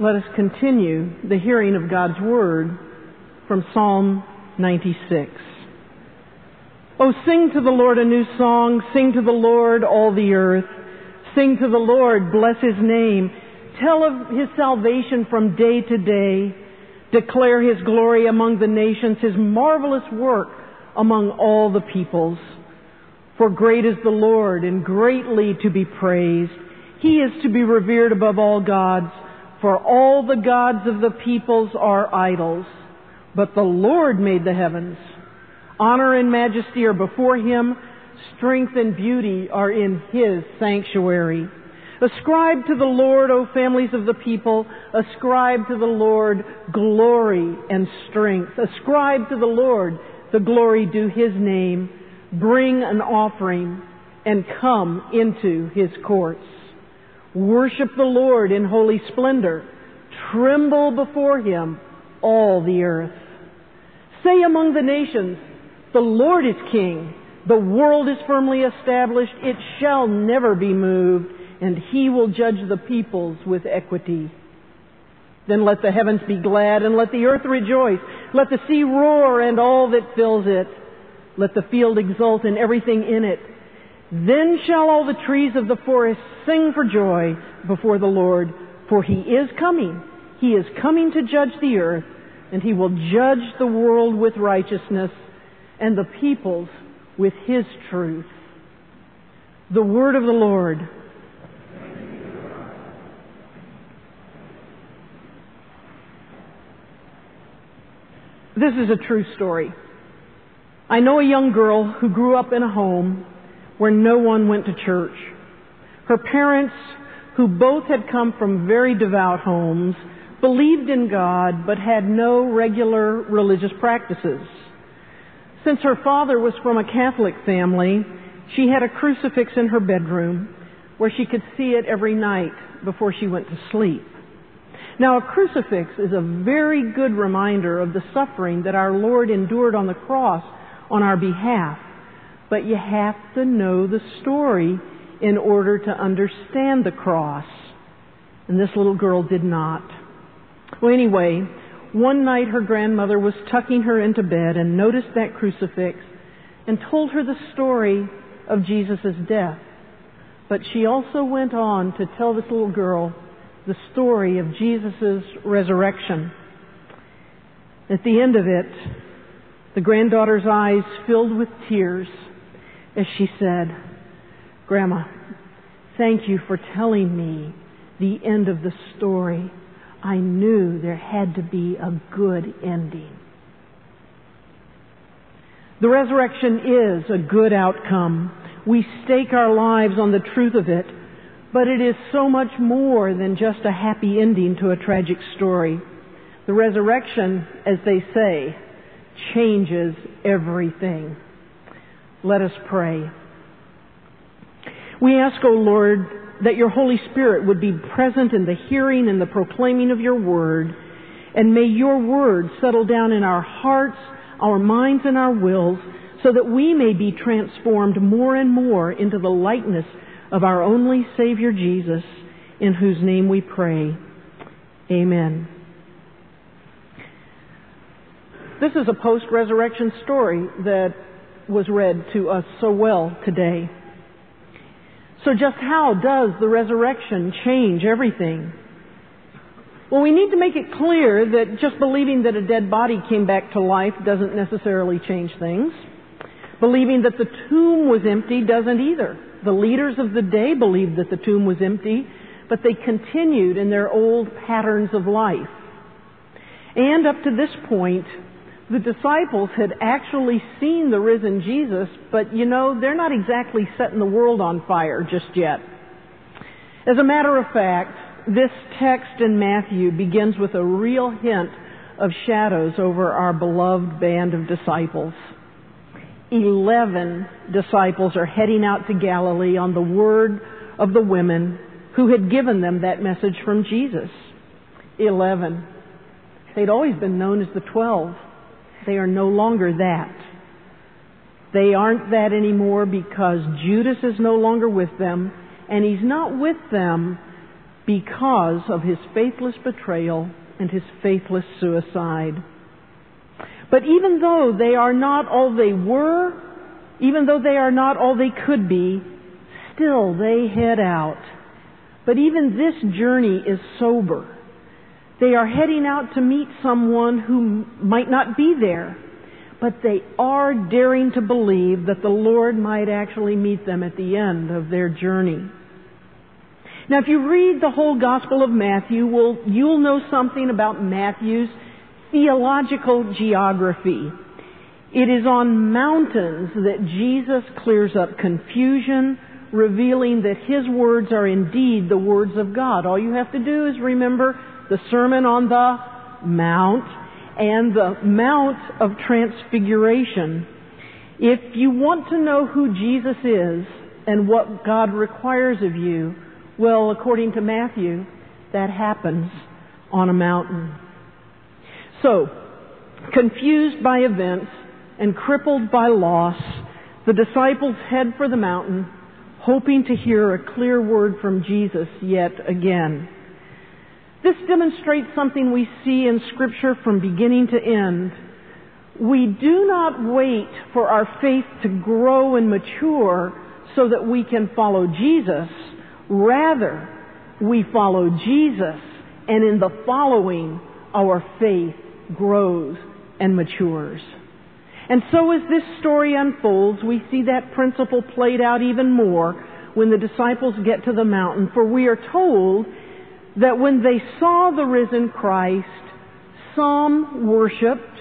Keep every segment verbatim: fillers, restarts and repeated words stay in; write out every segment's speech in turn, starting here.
Let us continue the hearing of God's Word from Psalm ninety-six. Oh, sing to the Lord a new song. Sing to the Lord, all the earth. Sing to the Lord, bless His name. Tell of His salvation from day to day. Declare His glory among the nations, His marvelous work among all the peoples. For great is the Lord, and greatly to be praised. He is to be revered above all gods. For all the gods of the peoples are idols. But the Lord made the heavens. Honor and majesty are before Him. Strength and beauty are in His sanctuary. Ascribe to the Lord, O families of the people. Ascribe to the Lord glory and strength. Ascribe to the Lord the glory due His name. Bring an offering and come into His courts. Worship the Lord in holy splendor. Tremble before Him, all the earth. Say among the nations, the Lord is King. The world is firmly established. It shall never be moved, and He will judge the peoples with equity. Then let the heavens be glad, and let the earth rejoice. Let the sea roar, and all that fills it. Let the field exult, and everything in it. Then shall all the trees of the forest sing for joy before the Lord, for He is coming. He is coming to judge the earth, and He will judge the world with righteousness and the peoples with His truth. The word of the Lord. This is a true story. I know a young girl who grew up in a home where no one went to church. Her parents, who both had come from very devout homes, believed in God but had no regular religious practices. Since her father was from a Catholic family, she had a crucifix in her bedroom where she could see it every night before she went to sleep. Now, a crucifix is a very good reminder of the suffering that our Lord endured on the cross on our behalf. But you have to know the story in order to understand the cross. And this little girl did not. Well, anyway, one night her grandmother was tucking her into bed and noticed that crucifix and told her the story of Jesus' death. But she also went on to tell this little girl the story of Jesus' resurrection. At the end of it, the granddaughter's eyes filled with tears as she said, "Grandma, thank you for telling me the end of the story. I knew there had to be a good ending." The resurrection is a good outcome. We stake our lives on the truth of it, but it is so much more than just a happy ending to a tragic story. The resurrection, as they say, changes everything. Let us pray. We ask, O Lord, that your Holy Spirit would be present in the hearing and the proclaiming of your word, and may your word settle down in our hearts, our minds, and our wills, so that we may be transformed more and more into the likeness of our only Savior Jesus, in whose name we pray. Amen. This is a post-resurrection story that was read to us so well today. So just how does the resurrection change everything? Well, we need to make it clear that just believing that a dead body came back to life doesn't necessarily change things. Believing that the tomb was empty doesn't either. The leaders of the day believed that the tomb was empty, but they continued in their old patterns of life. And up to this point, the disciples had actually seen the risen Jesus, but you know, they're not exactly setting the world on fire just yet. As a matter of fact, this text in Matthew begins with a real hint of shadows over our beloved band of disciples. Eleven disciples are heading out to Galilee on the word of the women who had given them that message from Jesus. Eleven. They'd always been known as the twelve. They are no longer that. They aren't that anymore because Judas is no longer with them, and he's not with them because of his faithless betrayal and his faithless suicide. But even though they are not all they were, even though they are not all they could be, still they head out. But even this journey is sober. They are heading out to meet someone who might not be there, but they are daring to believe that the Lord might actually meet them at the end of their journey. Now, if you read the whole Gospel of Matthew, well, you'll know something about Matthew's theological geography. It is on mountains that Jesus clears up confusion, revealing that his words are indeed the words of God. All you have to do is remember the Sermon on the Mount and the Mount of Transfiguration. If you want to know who Jesus is and what God requires of you, well, according to Matthew, that happens on a mountain. So, confused by events and crippled by loss, the disciples head for the mountain, hoping to hear a clear word from Jesus yet again. This demonstrates something we see in Scripture from beginning to end. We do not wait for our faith to grow and mature so that we can follow Jesus. Rather, we follow Jesus, and in the following, our faith grows and matures. And so as this story unfolds, we see that principle played out even more when the disciples get to the mountain. For we are told that when they saw the risen Christ, some worshiped,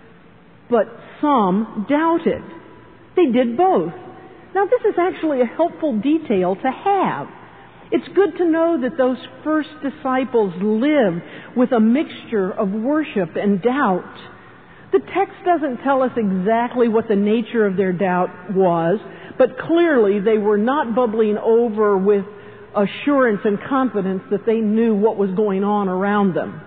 but some doubted. They did both. Now, this is actually a helpful detail to have. It's good to know that those first disciples lived with a mixture of worship and doubt. The text doesn't tell us exactly what the nature of their doubt was, but clearly they were not bubbling over with assurance and confidence that they knew what was going on around them.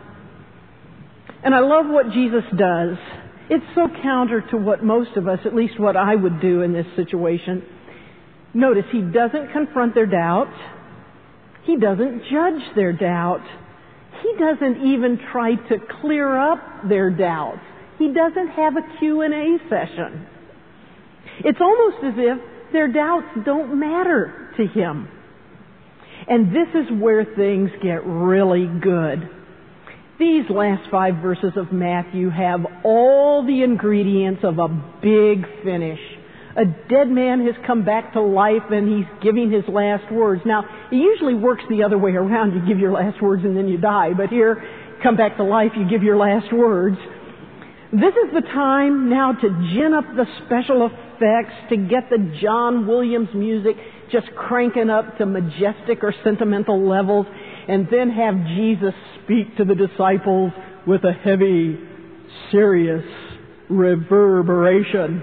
And I love what Jesus does. It's so counter to what most of us, at least what I would do in this situation. Notice, he doesn't confront their doubt. He doesn't judge their doubt. He doesn't even try to clear up their doubts. He doesn't have a Q and A session. It's almost as if their doubts don't matter to him. And this is where things get really good. These last five verses of Matthew have all the ingredients of a big finish. A dead man has come back to life and he's giving his last words. Now, it usually works the other way around. You give your last words and then you die. But here, come back to life, you give your last words. This is the time now to gin up the special effects, to get the John Williams music just cranking up to majestic or sentimental levels, and then have Jesus speak to the disciples with a heavy, serious reverberation.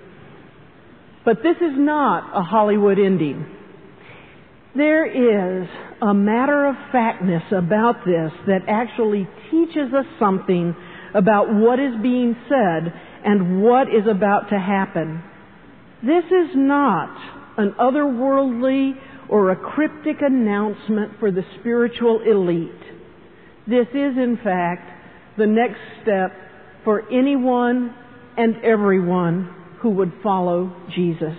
But this is not a Hollywood ending. There is a matter-of-factness about this that actually teaches us something about what is being said and what is about to happen. This is not an otherworldly or a cryptic announcement for the spiritual elite. This is, in fact, the next step for anyone and everyone who would follow Jesus.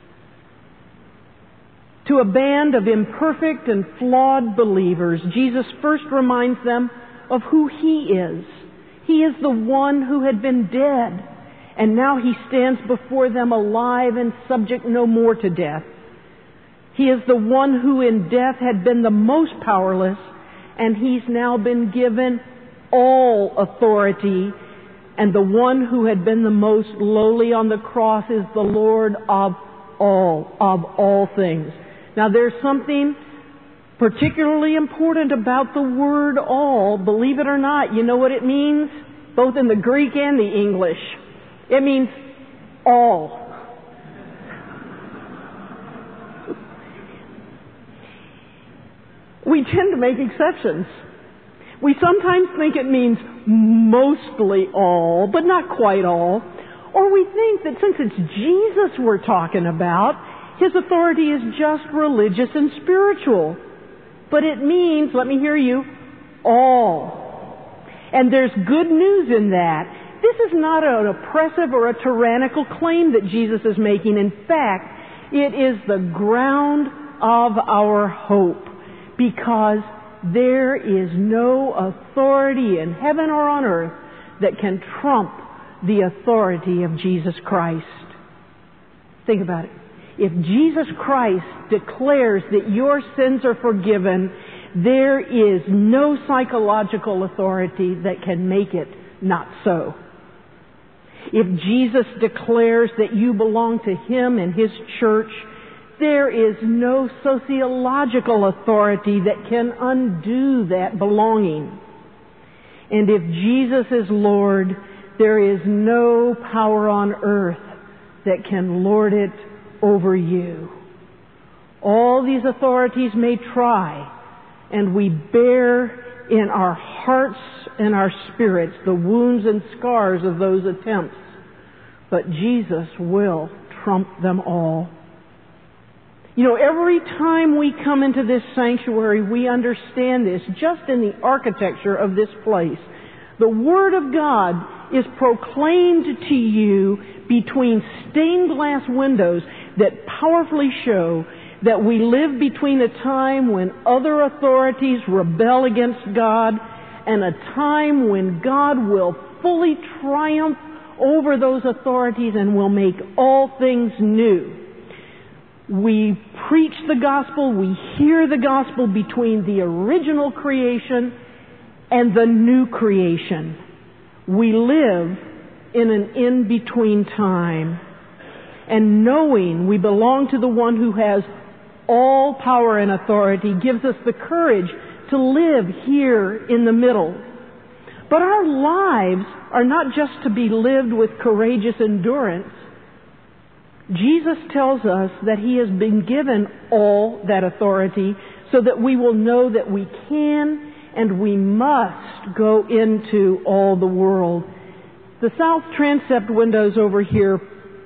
To a band of imperfect and flawed believers, Jesus first reminds them of who He is. He is the one who had been dead, and now He stands before them alive and subject no more to death. He is the one who in death had been the most powerless, and He's now been given all authority. And the one who had been the most lowly on the cross is the Lord of all, of all things. Now, there's something particularly important about the word all. Believe it or not, you know what it means? Both in the Greek and the English. It means all. We tend to make exceptions. We sometimes think it means mostly all, but not quite all. Or we think that since it's Jesus we're talking about, His authority is just religious and spiritual. but it means, let me hear you, all. And there's good news in that. This is not an oppressive or a tyrannical claim that Jesus is making. In fact, it is the ground of our hope, because there is no authority in heaven or on earth that can trump the authority of Jesus Christ. Think about it. If Jesus Christ declares that your sins are forgiven, there is no psychological authority that can make it not so. If Jesus declares that you belong to Him and His church, there is no sociological authority that can undo that belonging. And if Jesus is Lord, there is no power on earth that can lord it over you. All these authorities may try, and we bear in our hearts and our spirits the wounds and scars of those attempts, but Jesus will trump them all. You know, every time we come into this sanctuary, we understand this just in the architecture of this place. The Word of God is proclaimed to you between stained glass windows that powerfully show that we live between a time when other authorities rebel against God and a time when God will fully triumph over those authorities and will make all things new. We preach the gospel, we hear the gospel between the original creation and the new creation. We live in an in-between time. And knowing we belong to the one who has all power and authority gives us the courage to live here in the middle. But our lives are not just to be lived with courageous endurance. Jesus tells us that He has been given all that authority so that we will know that we can and we must go into all the world. The south transept windows over here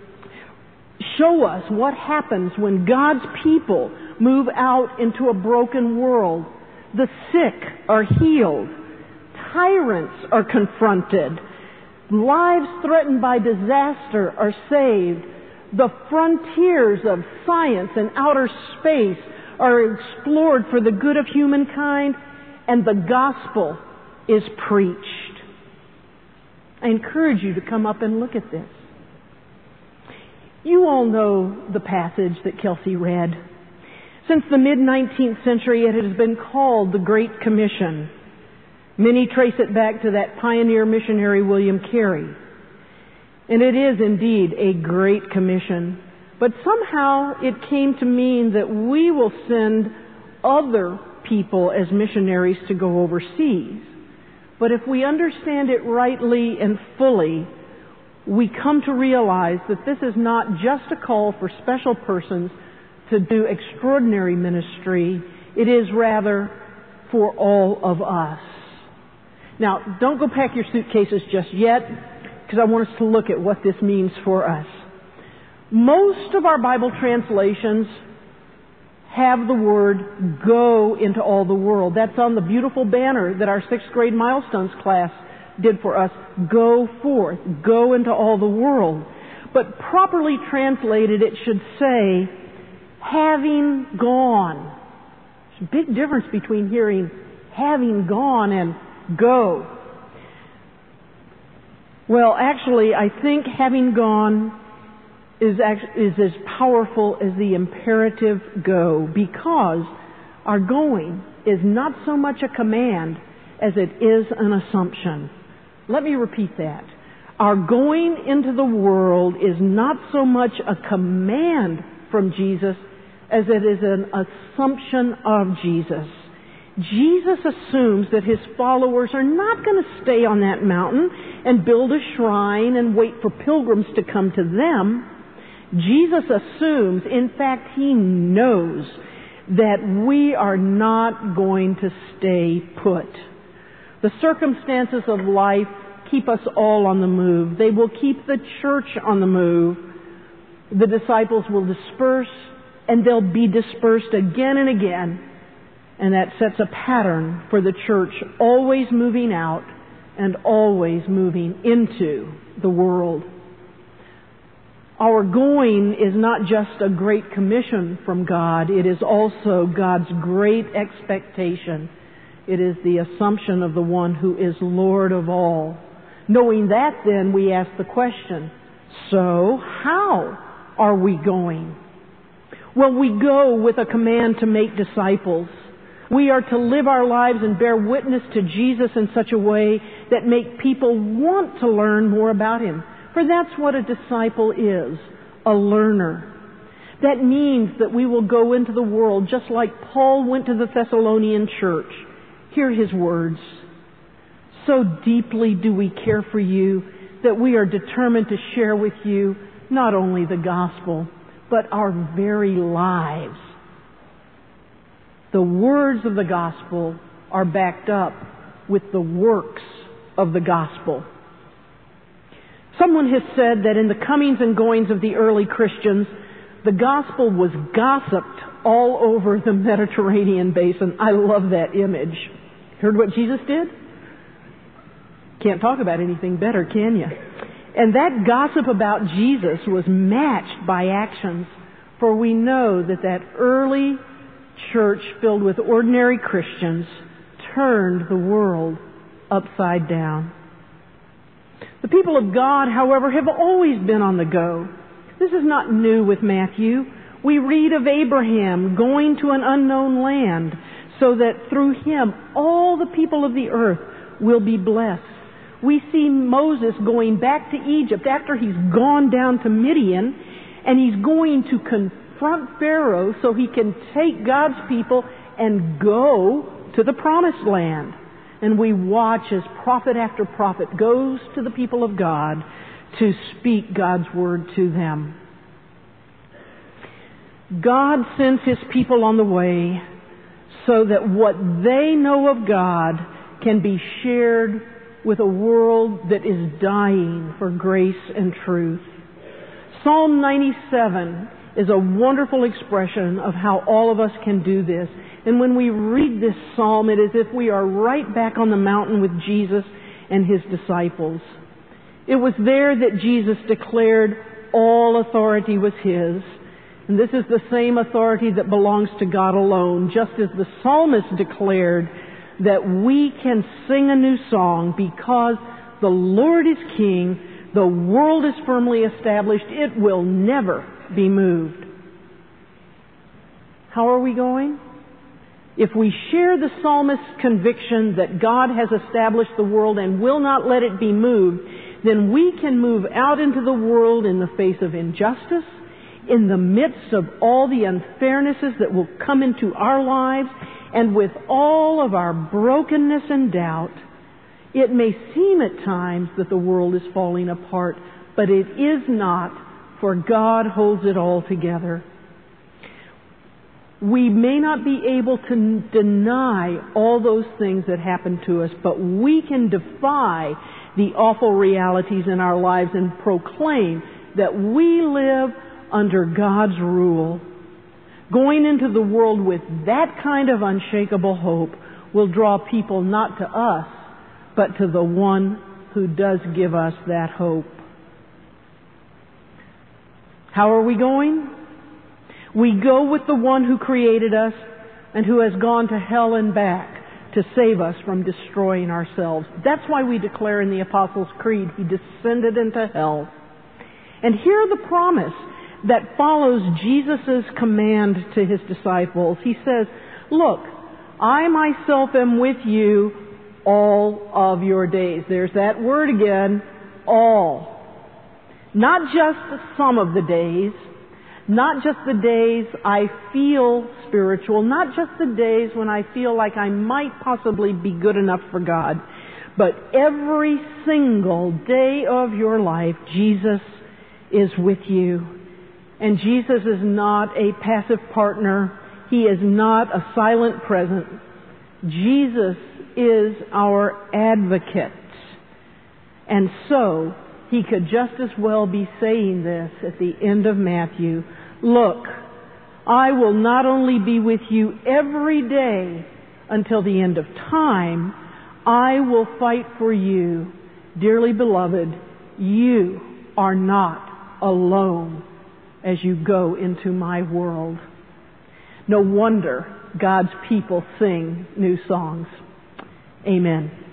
show us what happens when God's people move out into a broken world. The sick are healed. Tyrants are confronted. Lives threatened by disaster are saved. The frontiers of science and outer space are explored for the good of humankind, and the gospel is preached. I encourage you to come up and look at this. You all know the passage that Kelsey read. Since the mid-nineteenth century, it has been called the Great Commission. Many trace it back to that pioneer missionary William Carey. And it is indeed a great commission. But somehow it came to mean that we will send other people as missionaries to go overseas. But if we understand it rightly and fully, we come to realize that this is not just a call for special persons to do extraordinary ministry. It is rather for all of us. Now, don't go pack your suitcases just yet, because I want us to look at what this means for us. Most of our Bible translations have the word go into all the world. That's on the beautiful banner that our sixth grade milestones class did for us. Go forth. Go into all the world. But properly translated, it should say, having gone. There's a big difference between hearing having gone and go. Well, actually, I think having gone is, is as powerful as the imperative go, because our going is not so much a command as it is an assumption. Let me repeat that. Our going into the world is not so much a command from Jesus as it is an assumption of Jesus. Jesus assumes that His followers are not going to stay on that mountain and build a shrine and wait for pilgrims to come to them. Jesus assumes, in fact, He knows that we are not going to stay put. The circumstances of life keep us all on the move. They will keep the church on the move. The disciples will disperse, and they'll be dispersed again and again. And that sets a pattern for the church, always moving out and always moving into the world. Our going is not just a great commission from God, it is also God's great expectation. It is the assumption of the one who is Lord of all. Knowing that, then, we ask the question, so how are we going? Well, we go with a command to make disciples. We are to live our lives and bear witness to Jesus in such a way that make people want to learn more about Him. For that's what a disciple is, a learner. That means that we will go into the world just like Paul went to the Thessalonian church. Hear his words. So deeply do we care for you that we are determined to share with you not only the gospel, but our very lives. The words of the gospel are backed up with the works of the gospel. Someone has said that in the comings and goings of the early Christians, the gospel was gossiped all over the Mediterranean basin. I love that image. Heard what Jesus did? Can't talk about anything better, can you? And that gossip about Jesus was matched by actions, for we know that that early church filled with ordinary Christians turned the world upside down. The people of God, however, have always been on the go. This is not new with Matthew. We read of Abraham going to an unknown land so that through him all the people of the earth will be blessed. We see Moses going back to Egypt after he's gone down to Midian, and he's going to confront Pharaoh so he can take God's people and go to the promised land. And we watch as prophet after prophet goes to the people of God to speak God's word to them. God sends His people on the way so that what they know of God can be shared with a world that is dying for grace and truth. Psalm ninety-seven is a wonderful expression of how all of us can do this. And when we read this psalm, it is as if we are right back on the mountain with Jesus and His disciples. It was there that Jesus declared all authority was His. And this is the same authority that belongs to God alone, just as the psalmist declared that we can sing a new song because the Lord is King, the world is firmly established, it will never be moved. How are we going? If we share the psalmist's conviction that God has established the world and will not let it be moved, then we can move out into the world in the face of injustice, in the midst of all the unfairnesses that will come into our lives, and with all of our brokenness and doubt. It may seem at times that the world is falling apart, but it is not, for God holds it all together. We may not be able to deny all those things that happen to us, but we can defy the awful realities in our lives and proclaim that we live under God's rule. Going into the world with that kind of unshakable hope will draw people not to us, but to the one who does give us that hope. How are we going? We go with the one who created us and who has gone to hell and back to save us from destroying ourselves. That's why we declare in the Apostles' Creed, He descended into hell. And hear the promise that follows Jesus' command to His disciples. He says, look, I myself am with you all of your days. There's that word again, all. Not just some of the days, not just the days I feel spiritual, not just the days when I feel like I might possibly be good enough for God, but every single day of your life, Jesus is with you. And Jesus is not a passive partner. He is not a silent present. Jesus is our advocate. And so, He could just as well be saying this at the end of Matthew. Look, I will not only be with you every day until the end of time, I will fight for you. Dearly beloved, you are not alone as you go into my world. No wonder God's people sing new songs. Amen.